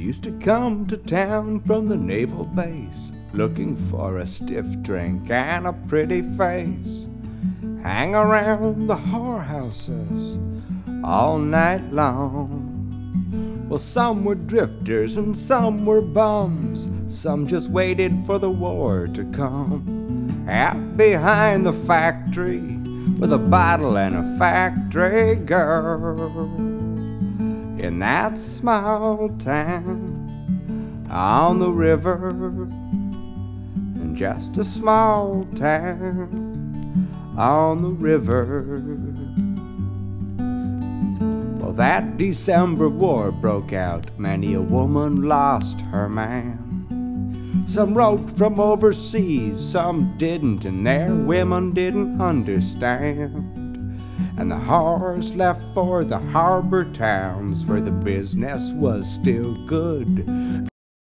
used to come to town from the naval base, looking for a stiff drink and a pretty face. Hang around the whorehouses all night long. Well, some were drifters and some were bums. Some just waited for the war to come. Out behind the factory with a bottle and a factory girl. In that small town on the river, in just a small town on the river. Well, that December war broke out, many a woman lost her man. Some wrote from overseas, some didn't, and their women didn't understand. And the whores left for the harbor towns where the business was still good.